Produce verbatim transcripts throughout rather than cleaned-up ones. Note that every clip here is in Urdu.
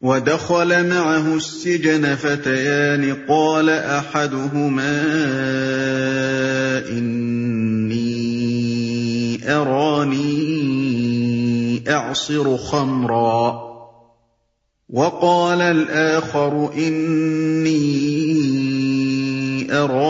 ودخل معه السجن فتيان قال أحدهما إني أراني أعصر خمرا وقال الآخر إني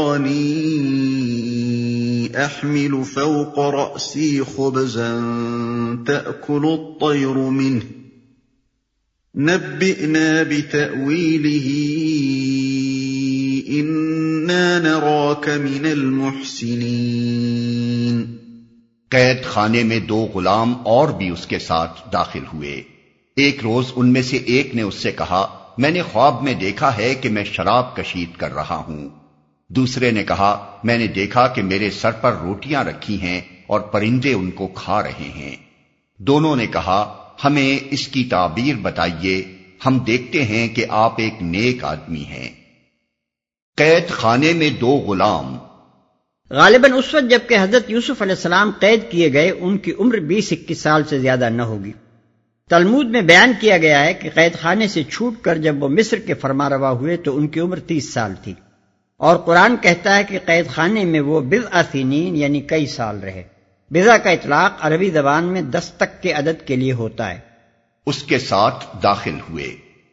أراني أحمل فوق رأسي خبزا تأكل الطير منه نبئنا بتأويله إنا نراك من المحسنين۔ قید خانے میں دو غلام اور بھی اس کے ساتھ داخل ہوئے۔ ایک روز ان میں سے ایک نے اس سے کہا، میں نے خواب میں دیکھا ہے کہ میں شراب کشید کر رہا ہوں۔ دوسرے نے کہا، میں نے دیکھا کہ میرے سر پر روٹیاں رکھی ہیں اور پرندے ان کو کھا رہے ہیں۔ دونوں نے کہا، ہمیں اس کی تعبیر بتائیے، ہم دیکھتے ہیں کہ آپ ایک نیک آدمی ہیں۔ قید خانے میں دو غلام۔ غالباً اس وقت جبکہ حضرت یوسف علیہ السلام قید کیے گئے ان کی عمر بیس اکیس سال سے زیادہ نہ ہوگی۔ تلمود میں بیان کیا گیا ہے کہ قید خانے سے چھوٹ کر جب وہ مصر کے فرمانروا ہوئے تو ان کی عمر تیس سال تھی، اور قرآن کہتا ہے کہ قید خانے میں وہ بضع سنین یعنی کئی سال رہے۔ بضع کا اطلاق عربی زبان میں دس تک کے عدد کے لیے ہوتا ہے۔ اس کے ساتھ داخل ہوئے۔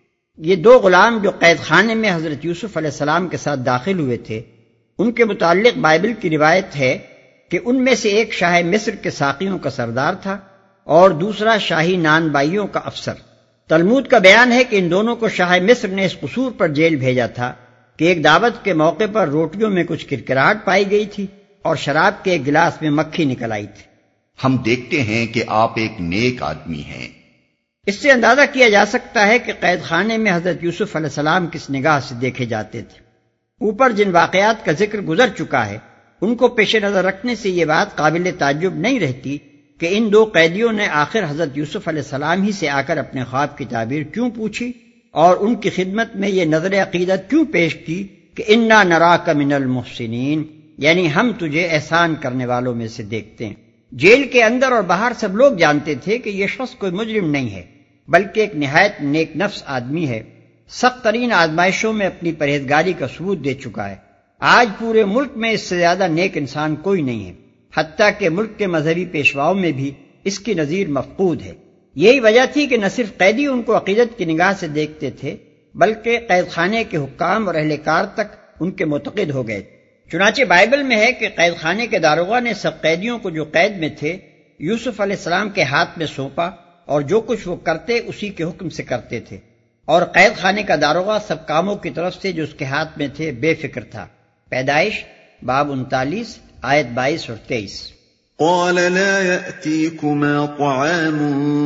یہ دو غلام جو قید خانے میں حضرت یوسف علیہ السلام کے ساتھ داخل ہوئے تھے، ان کے متعلق بائبل کی روایت ہے کہ ان میں سے ایک شاہ مصر کے ساقیوں کا سردار تھا اور دوسرا شاہی نان بائیوں کا افسر۔ تلمود کا بیان ہے کہ ان دونوں کو شاہ مصر نے اس قصور پر جیل بھیجا تھا کہ ایک دعوت کے موقع پر روٹیوں میں کچھ کرکراہٹ پائی گئی تھی اور شراب کے ایک گلاس میں مکھی نکل آئی تھی۔ ہم دیکھتے ہیں کہ آپ ایک نیک آدمی ہیں۔ اس سے اندازہ کیا جا سکتا ہے کہ قید خانے میں حضرت یوسف علیہ السلام کس نگاہ سے دیکھے جاتے تھے۔ اوپر جن واقعات کا ذکر گزر چکا ہے ان کو پیش نظر رکھنے سے یہ بات قابل تعجب نہیں رہتی کہ ان دو قیدیوں نے آخر حضرت یوسف علیہ السلام ہی سے آ کر اپنے خواب کی تعبیر کیوں پوچھی اور ان کی خدمت میں یہ نظر عقیدت کیوں پیش کی کہ انا نراک من المحسنین، یعنی ہم تجھے احسان کرنے والوں میں سے دیکھتے ہیں۔ جیل کے اندر اور باہر سب لوگ جانتے تھے کہ یہ شخص کوئی مجرم نہیں ہے بلکہ ایک نہایت نیک نفس آدمی ہے، سخت ترین آزمائشوں میں اپنی پرہیزگاری کا ثبوت دے چکا ہے۔ آج پورے ملک میں اس سے زیادہ نیک انسان کوئی نہیں ہے، حتیٰ کہ ملک کے مذہبی پیشواؤں میں بھی اس کی نظیر مفقود ہے۔ یہی وجہ تھی کہ نہ صرف قیدی ان کو عقیدت کی نگاہ سے دیکھتے تھے بلکہ قید خانے کے حکام اور اہلکار تک ان کے معتقد ہو گئے۔ چنانچہ بائبل میں ہے کہ قید خانے کے داروغہ نے سب قیدیوں کو جو قید میں تھے یوسف علیہ السلام کے ہاتھ میں سونپا اور جو کچھ وہ کرتے اسی کے حکم سے کرتے تھے، اور قید خانے کا داروغہ سب کاموں کی طرف سے جو اس کے ہاتھ میں تھے بے فکر تھا۔ پیدائش باب انتالیس آیت بائیس اور تیئیس۔ قال لا يأتيكما طعام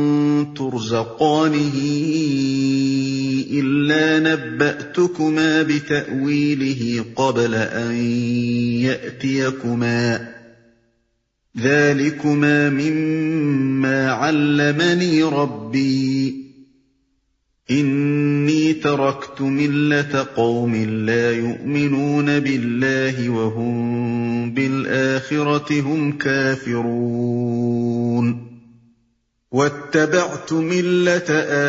ترزقانه إلا نبأتكما بتأويله قبل أن يأتيكما ذلكما مما علمني ربي إني تركت ملة قوم لا يؤمنون بالله وهم بالآخرة هم كافرون واتبعت ملة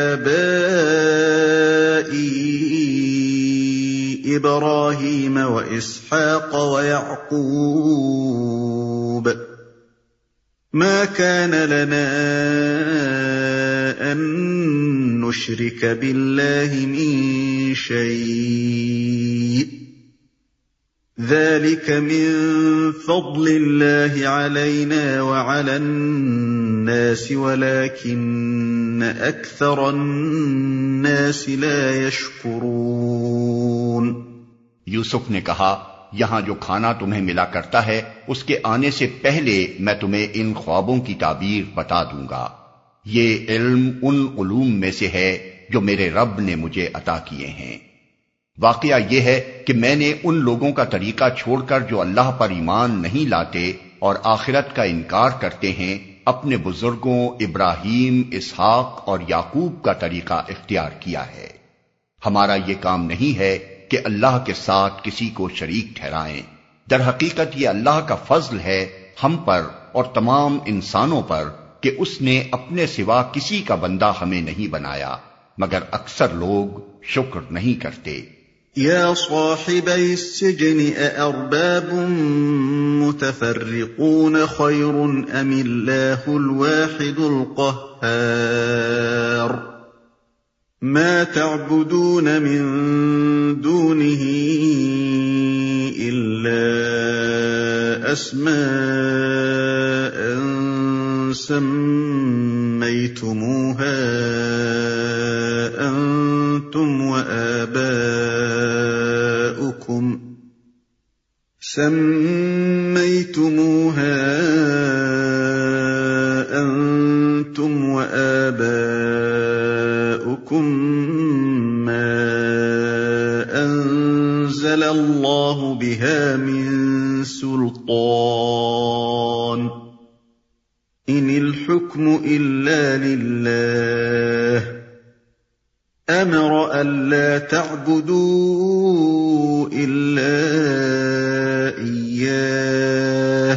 آبائي إبراهيم وإسحاق ويعقوب ما كان لنا أن نشرك بالله من شيء ذلك من فضل الله علينا وعلى الناس ولكن أكثر الناس لا يشكرون۔ یوسف نے کہا، یہاں جو کھانا تمہیں ملا کرتا ہے اس کے آنے سے پہلے میں تمہیں ان خوابوں کی تعبیر بتا دوں گا۔ یہ علم ان علوم میں سے ہے جو میرے رب نے مجھے عطا کیے ہیں۔ واقعہ یہ ہے کہ میں نے ان لوگوں کا طریقہ چھوڑ کر جو اللہ پر ایمان نہیں لاتے اور آخرت کا انکار کرتے ہیں، اپنے بزرگوں ابراہیم، اسحاق اور یعقوب کا طریقہ اختیار کیا ہے۔ ہمارا یہ کام نہیں ہے کہ اللہ کے ساتھ کسی کو شریک ٹھہرائیں، در حقیقت یہ اللہ کا فضل ہے ہم پر اور تمام انسانوں پر کہ اس نے اپنے سوا کسی کا بندہ ہمیں نہیں بنایا، مگر اکثر لوگ شکر نہیں کرتے۔ یا صاحبی السجن اارباب متفرقون خیر ام اللہ الواحد القہار ما تعبدون من دونه الا اسماء سميتموها انتم وآباؤكم سميتموها انتم وآباؤكم ما انزل الله بها من سلطان ان الحكم الا لله امر الا تعبدوا الا اياه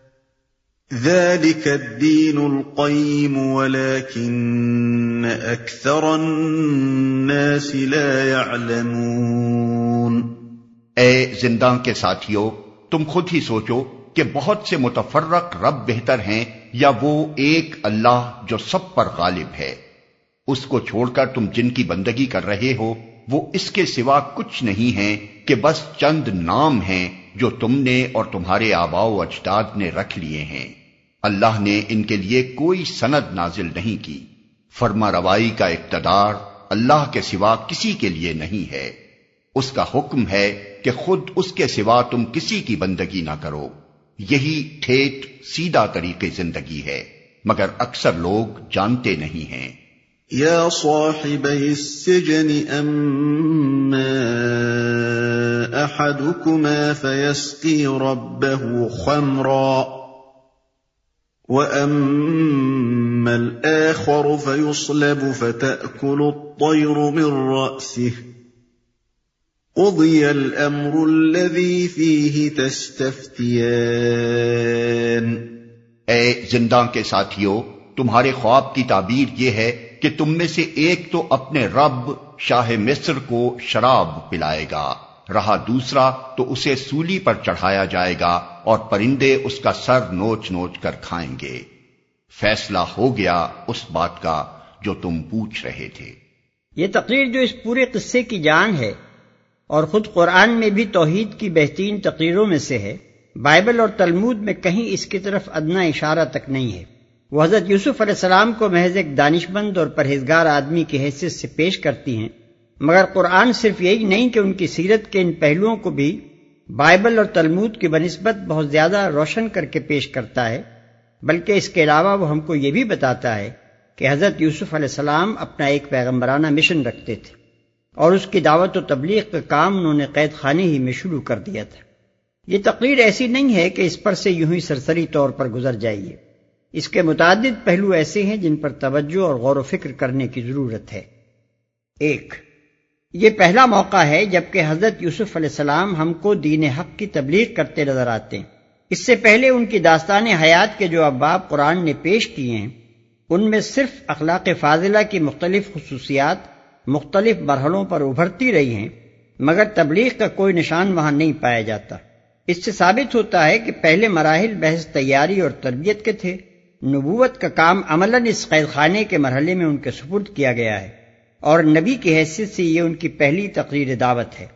ذلك الدين القيم ولكن اكثر الناس لا يعلمون۔ اے زنداں کے ساتھیو، تم خود ہی سوچو کہ بہت سے متفرق رب بہتر ہیں یا وہ ایک اللہ جو سب پر غالب ہے؟ اس کو چھوڑ کر تم جن کی بندگی کر رہے ہو وہ اس کے سوا کچھ نہیں ہیں کہ بس چند نام ہیں جو تم نے اور تمہارے آباء و اجداد نے رکھ لیے ہیں۔ اللہ نے ان کے لیے کوئی سند نازل نہیں کی۔ فرما روائی کا اقتدار اللہ کے سوا کسی کے لیے نہیں ہے۔ اس کا حکم ہے کہ خود اس کے سوا تم کسی کی بندگی نہ کرو۔ یہی ٹھیٹ سیدھا طریقے زندگی ہے، مگر اکثر لوگ جانتے نہیں ہیں۔ یا صاحبی السجن اما احدكما فيسقي ربه خمرا واما الاخر فيصلب فتأكل الطير من رأسه قضي الامر الذي فيه تستفتيان۔ اے زنداں کے ساتھیو، تمہارے خواب کی تعبیر یہ ہے کہ تم میں سے ایک تو اپنے رب شاہ مصر کو شراب پلائے گا، رہا دوسرا تو اسے سولی پر چڑھایا جائے گا اور پرندے اس کا سر نوچ نوچ کر کھائیں گے۔ فیصلہ ہو گیا اس بات کا جو تم پوچھ رہے تھے۔ یہ تقریر جو اس پورے قصے کی جان ہے اور خود قرآن میں بھی توحید کی بہترین تقریروں میں سے ہے، بائبل اور تلمود میں کہیں اس کی طرف ادنا اشارہ تک نہیں ہے۔ وہ حضرت یوسف علیہ السلام کو محض ایک دانشمند اور پرہیزگار آدمی کی حیثیت سے پیش کرتی ہیں، مگر قرآن صرف یہی نہیں کہ ان کی سیرت کے ان پہلوؤں کو بھی بائبل اور تلمود کی بنسبت بہت زیادہ روشن کر کے پیش کرتا ہے، بلکہ اس کے علاوہ وہ ہم کو یہ بھی بتاتا ہے کہ حضرت یوسف علیہ السلام اپنا ایک پیغمبرانہ مشن رکھتے تھے اور اس کی دعوت و تبلیغ کا کام انہوں نے قید خانے ہی میں شروع کر دیا تھا۔ یہ تقریر ایسی نہیں ہے کہ اس پر سے یوں ہی سرسری طور پر گزر جائیے، اس کے متعدد پہلو ایسے ہیں جن پر توجہ اور غور و فکر کرنے کی ضرورت ہے۔ ایک، یہ پہلا موقع ہے جبکہ حضرت یوسف علیہ السلام ہم کو دین حق کی تبلیغ کرتے نظر آتے ہیں۔ اس سے پہلے ان کی داستان حیات کے جو ابواب قرآن نے پیش کیے ہیں ان میں صرف اخلاق فاضلہ کی مختلف خصوصیات مختلف مرحلوں پر ابھرتی رہی ہیں، مگر تبلیغ کا کوئی نشان وہاں نہیں پایا جاتا۔ اس سے ثابت ہوتا ہے کہ پہلے مراحل محض تیاری اور تربیت کے تھے، نبوت کا کام عملاً اس قید خانے کے مرحلے میں ان کے سپرد کیا گیا ہے، اور نبی کی حیثیت سے یہ ان کی پہلی تقریر دعوت ہے۔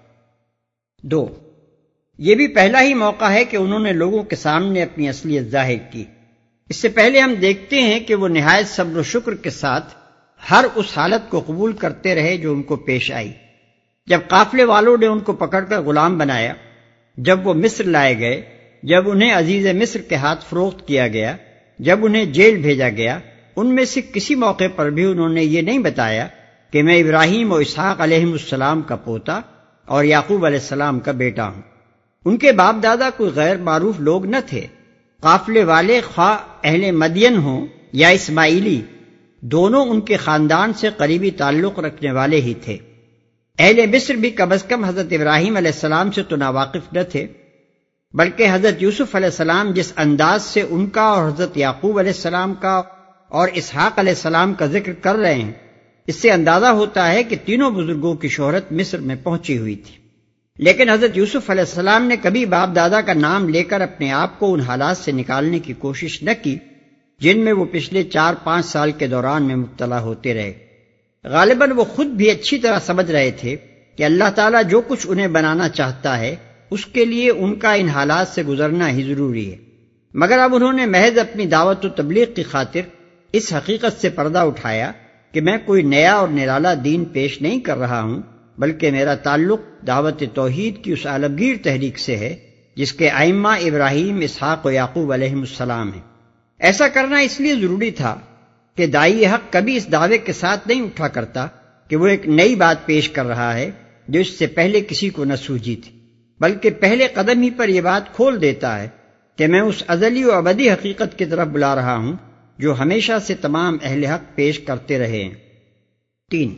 دو، یہ بھی پہلا ہی موقع ہے کہ انہوں نے لوگوں کے سامنے اپنی اصلیت ظاہر کی۔ اس سے پہلے ہم دیکھتے ہیں کہ وہ نہایت صبر و شکر کے ساتھ ہر اس حالت کو قبول کرتے رہے جو ان کو پیش آئی۔ جب قافلے والوں نے ان کو پکڑ کر غلام بنایا، جب وہ مصر لائے گئے، جب انہیں عزیز مصر کے ہاتھ فروخت کیا گیا، جب انہیں جیل بھیجا گیا، ان میں سے کسی موقع پر بھی انہوں نے یہ نہیں بتایا کہ میں ابراہیم و اسحاق علیہ السلام کا پوتا اور یعقوب علیہ السلام کا بیٹا ہوں۔ ان کے باپ دادا کوئی غیر معروف لوگ نہ تھے۔ قافلے والے خواہ اہل مدین ہوں یا اسماعیلی، دونوں ان کے خاندان سے قریبی تعلق رکھنے والے ہی تھے۔ اہل مصر بھی کم از کم حضرت ابراہیم علیہ السلام سے تو ناواقف نہ تھے، بلکہ حضرت یوسف علیہ السلام جس انداز سے ان کا اور حضرت یعقوب علیہ السلام کا اور اسحاق علیہ السلام کا ذکر کر رہے ہیں، اس سے اندازہ ہوتا ہے کہ تینوں بزرگوں کی شہرت مصر میں پہنچی ہوئی تھی، لیکن حضرت یوسف علیہ السلام نے کبھی باپ دادا کا نام لے کر اپنے آپ کو ان حالات سے نکالنے کی کوشش نہ کی جن میں وہ پچھلے چار پانچ سال کے دوران میں مبتلا ہوتے رہے۔ غالباً وہ خود بھی اچھی طرح سمجھ رہے تھے کہ اللہ تعالیٰ جو کچھ انہیں بنانا چاہتا ہے اس کے لیے ان کا ان حالات سے گزرنا ہی ضروری ہے، مگر اب انہوں نے محض اپنی دعوت و تبلیغ کی خاطر اس حقیقت سے پردہ اٹھایا کہ میں کوئی نیا اور نرالا دین پیش نہیں کر رہا ہوں، بلکہ میرا تعلق دعوت توحید کی اس عالمگیر تحریک سے ہے جس کے ائمہ ابراہیم، اسحاق و یعقوب علیہ السلام ہیں۔ ایسا کرنا اس لیے ضروری تھا کہ داعی حق کبھی اس دعوے کے ساتھ نہیں اٹھا کرتا کہ وہ ایک نئی بات پیش کر رہا ہے جو اس سے پہلے کسی کو نہ سوجی تھی، بلکہ پہلے قدم ہی پر یہ بات کھول دیتا ہے کہ میں اس ازلی و ابدی حقیقت کی طرف بلا رہا ہوں جو ہمیشہ سے تمام اہل حق پیش کرتے رہے ہیں۔ تین،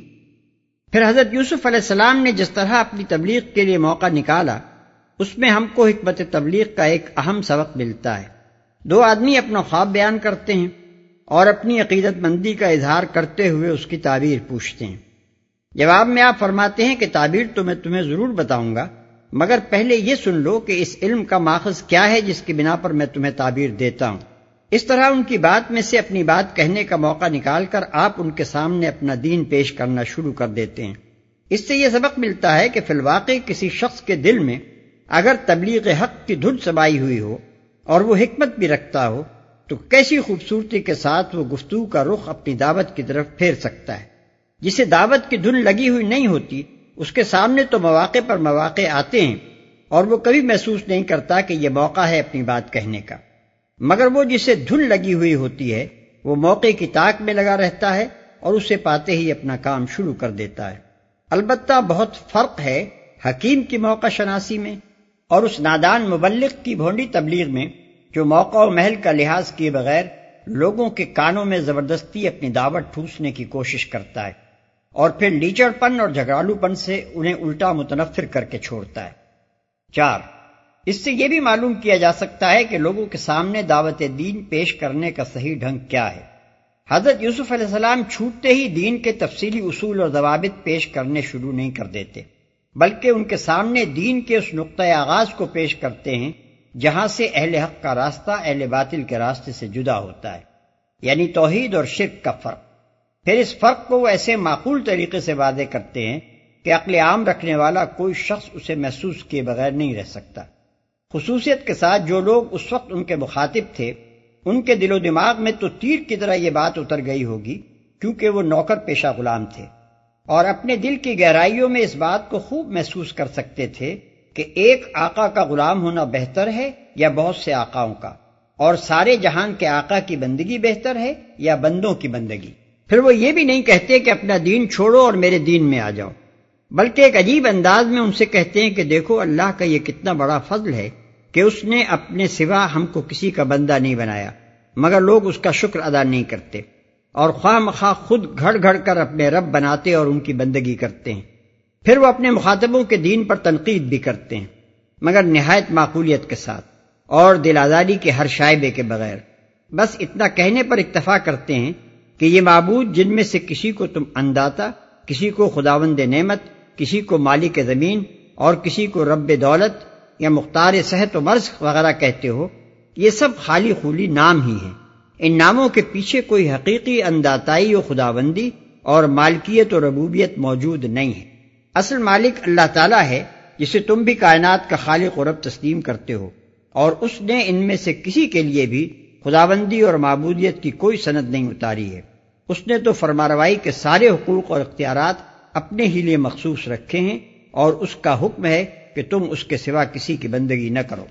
پھر حضرت یوسف علیہ السلام نے جس طرح اپنی تبلیغ کے لیے موقع نکالا اس میں ہم کو حکمت تبلیغ کا ایک اہم سبق ملتا ہے۔ دو آدمی اپنا خواب بیان کرتے ہیں اور اپنی عقیدت مندی کا اظہار کرتے ہوئے اس کی تعبیر پوچھتے ہیں۔ جواب میں آپ فرماتے ہیں کہ تعبیر تو میں تمہیں ضرور بتاؤں گا، مگر پہلے یہ سن لو کہ اس علم کا ماخذ کیا ہے جس کی بنا پر میں تمہیں تعبیر دیتا ہوں۔ اس طرح ان کی بات میں سے اپنی بات کہنے کا موقع نکال کر آپ ان کے سامنے اپنا دین پیش کرنا شروع کر دیتے ہیں۔ اس سے یہ سبق ملتا ہے کہ فی الواقع کسی شخص کے دل میں اگر تبلیغ حق کی دھن سمائی ہوئی ہو اور وہ حکمت بھی رکھتا ہو تو کیسی خوبصورتی کے ساتھ وہ گفتگو کا رخ اپنی دعوت کی طرف پھیر سکتا ہے۔ جسے دعوت کی دھن لگی ہوئی نہیں ہوتی اس کے سامنے تو مواقع پر مواقع آتے ہیں اور وہ کبھی محسوس نہیں کرتا کہ یہ موقع ہے اپنی بات کہنے کا، مگر وہ جسے دھن لگی ہوئی ہوتی ہے وہ موقع کی تاک میں لگا رہتا ہے اور اسے پاتے ہی اپنا کام شروع کر دیتا ہے۔ البتہ بہت فرق ہے حکیم کی موقع شناسی میں اور اس نادان مبلغ کی بھونڈی تبلیغ میں جو موقع و محل کا لحاظ کیے بغیر لوگوں کے کانوں میں زبردستی اپنی دعوت ٹھوسنے کی کوشش کرتا ہے اور پھر لیچڑ پن اور جھگڑالو پن سے انہیں الٹا متنفر کر کے چھوڑتا ہے۔ چار، اس سے یہ بھی معلوم کیا جا سکتا ہے کہ لوگوں کے سامنے دعوت دین پیش کرنے کا صحیح ڈھنگ کیا ہے۔ حضرت یوسف علیہ السلام چھوٹتے ہی دین کے تفصیلی اصول اور ضوابط پیش کرنے شروع نہیں کر دیتے، بلکہ ان کے سامنے دین کے اس نقطۂ آغاز کو پیش کرتے ہیں جہاں سے اہل حق کا راستہ اہل باطل کے راستے سے جدا ہوتا ہے، یعنی توحید اور شرک کا فرق۔ پھر اس فرق کو وہ ایسے معقول طریقے سے واضح کرتے ہیں کہ عقل عام رکھنے والا کوئی شخص اسے محسوس کیے بغیر نہیں رہ سکتا۔ خصوصیت کے ساتھ جو لوگ اس وقت ان کے مخاطب تھے ان کے دل و دماغ میں تو تیر کی طرح یہ بات اتر گئی ہوگی، کیونکہ وہ نوکر پیشہ غلام تھے اور اپنے دل کی گہرائیوں میں اس بات کو خوب محسوس کر سکتے تھے کہ ایک آقا کا غلام ہونا بہتر ہے یا بہت سے آقاؤں کا، اور سارے جہان کے آقا کی بندگی بہتر ہے یا بندوں کی بندگی۔ پھر وہ یہ بھی نہیں کہتے کہ اپنا دین چھوڑو اور میرے دین میں آ جاؤ، بلکہ ایک عجیب انداز میں ان سے کہتے ہیں کہ دیکھو اللہ کا یہ کتنا بڑا فضل ہے کہ اس نے اپنے سوا ہم کو کسی کا بندہ نہیں بنایا، مگر لوگ اس کا شکر ادا نہیں کرتے اور خواہ مخواہ خود گھڑ گھڑ کر اپنے رب بناتے اور ان کی بندگی کرتے ہیں۔ پھر وہ اپنے مخاطبوں کے دین پر تنقید بھی کرتے ہیں، مگر نہایت معقولیت کے ساتھ اور دل آزاری کے ہر شائبے کے بغیر۔ بس اتنا کہنے پر اکتفا کرتے ہیں کہ یہ معبود جن میں سے کسی کو تم انداتا، کسی کو خداوند نعمت، کسی کو مالک زمین اور کسی کو رب دولت یا مختار صحت و مرض وغیرہ کہتے ہو، یہ سب خالی خولی نام ہی ہیں۔ ان ناموں کے پیچھے کوئی حقیقی انداتائی و خداوندی اور مالکیت و ربوبیت موجود نہیں ہے۔ اصل مالک اللہ تعالیٰ ہے جسے تم بھی کائنات کا خالق و رب تسلیم کرتے ہو، اور اس نے ان میں سے کسی کے لیے بھی خداوندی اور معبودیت کی کوئی سند نہیں اتاری ہے۔ اس نے تو فرمانروائی کے سارے حقوق اور اختیارات اپنے ہی لیے مخصوص رکھے ہیں اور اس کا حکم ہے کہ تم اس کے سوا کسی کی بندگی نہ کرو۔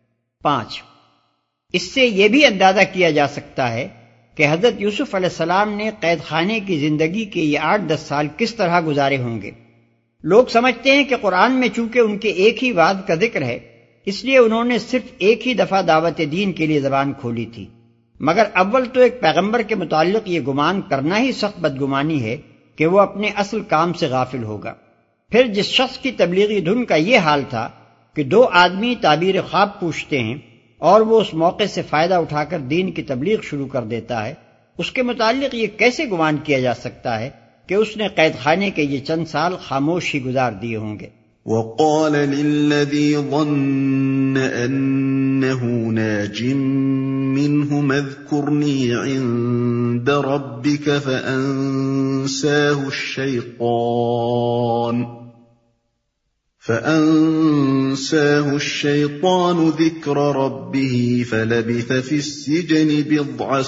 پانچ، اس سے یہ بھی اندازہ کیا جا سکتا ہے کہ حضرت یوسف علیہ السلام نے قید خانے کی زندگی کے یہ آٹھ دس سال کس طرح گزارے ہوں گے۔ لوگ سمجھتے ہیں کہ قرآن میں چونکہ ان کے ایک ہی وعد کا ذکر ہے اس لیے انہوں نے صرف ایک ہی دفعہ دعوت دین کے لیے زبان کھولی تھی، مگر اول تو ایک پیغمبر کے متعلق یہ گمان کرنا ہی سخت بدگمانی ہے کہ وہ اپنے اصل کام سے غافل ہوگا۔ پھر جس شخص کی تبلیغی دھن کا یہ حال تھا کہ دو آدمی تعبیر خواب پوچھتے ہیں اور وہ اس موقع سے فائدہ اٹھا کر دین کی تبلیغ شروع کر دیتا ہے، اس کے متعلق یہ کیسے گمان کیا جا سکتا ہے کہ اس نے قید خانے کے یہ چند سال خاموش ہی گزار دیے ہوں گے۔ وقال للذي ظن أنه ناج منهما اذكرني عند ربك فأنساه الشيطان فأنساه الشيطان ذكر ربه فلبث في السجن بضع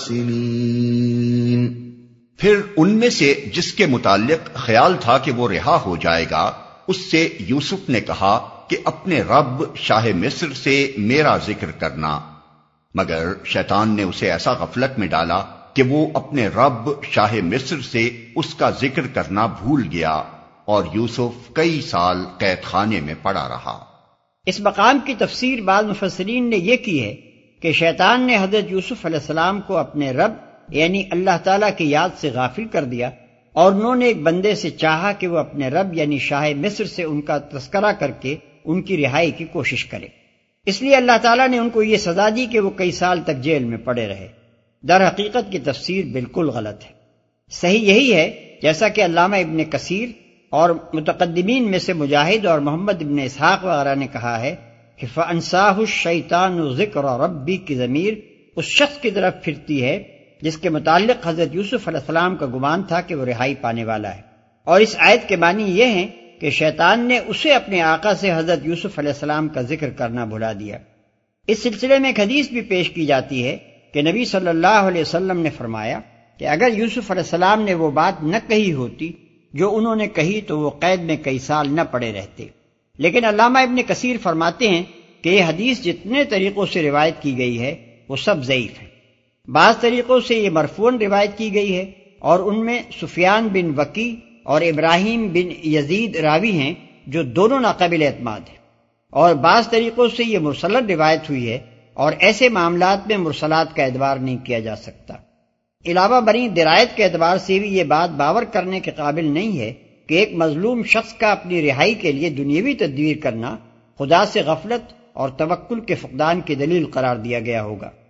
سنين۔ پھر ان میں سے جس کے متعلق خیال تھا کہ وہ رہا ہو جائے گا، اس سے یوسف نے کہا کہ اپنے رب شاہ مصر سے میرا ذکر کرنا، مگر شیطان نے اسے ایسا غفلت میں ڈالا کہ وہ اپنے رب شاہ مصر سے اس کا ذکر کرنا بھول گیا، اور یوسف کئی سال قید خانے میں پڑا رہا۔ اس مقام کی تفسیر بعض مفسرین نے یہ کی ہے کہ شیطان نے حضرت یوسف علیہ السلام کو اپنے رب یعنی اللہ تعالیٰ کی یاد سے غافل کر دیا، اور انہوں نے ایک بندے سے چاہا کہ وہ اپنے رب یعنی شاہ مصر سے ان کا تذکرہ کر کے ان کی رہائی کی کوشش کرے۔ اس لیے اللہ تعالیٰ نے ان کو یہ سزا دی کہ وہ کئی سال تک جیل میں پڑے رہے۔ در حقیقت کی تفسیر بالکل غلط ہے۔ صحیح یہی ہے جیسا کہ علامہ ابن کثیر اور متقدمین میں سے مجاہد اور محمد ابن اسحاق وغیرہ نے کہا ہے کہ فَأَنْسَاهُ الشَّيْطَانُ ذِكْرَ رَبِّ کی ضمیر اس شخص کی طرف پھرتی ہے جس کے متعلق حضرت یوسف علیہ السلام کا گمان تھا کہ وہ رہائی پانے والا ہے، اور اس آیت کے معنی یہ ہیں کہ شیطان نے اسے اپنے آقا سے حضرت یوسف علیہ السلام کا ذکر کرنا بھلا دیا۔ اس سلسلے میں ایک حدیث بھی پیش کی جاتی ہے کہ نبی صلی اللہ علیہ وسلم نے فرمایا کہ اگر یوسف علیہ السلام نے وہ بات نہ کہی ہوتی جو انہوں نے کہی تو وہ قید میں کئی سال نہ پڑے رہتے۔ لیکن علامہ ابن کثیر فرماتے ہیں کہ یہ حدیث جتنے طریقوں سے روایت کی گئی ہے وہ سب ضعیف ہے۔ بعض طریقوں سے یہ مرفوعاً روایت کی گئی ہے، اور ان میں سفیان بن وکی اور ابراہیم بن یزید راوی ہیں جو دونوں ناقابل اعتماد ہیں، اور بعض طریقوں سے یہ مرسلن روایت ہوئی ہے، اور ایسے معاملات میں مرسلات کا اعتبار نہیں کیا جا سکتا۔ علاوہ بری درایت کے اعتبار سے بھی یہ بات باور کرنے کے قابل نہیں ہے کہ ایک مظلوم شخص کا اپنی رہائی کے لیے دنیاوی تدبیر کرنا خدا سے غفلت اور توکل کے فقدان کی دلیل قرار دیا گیا ہوگا۔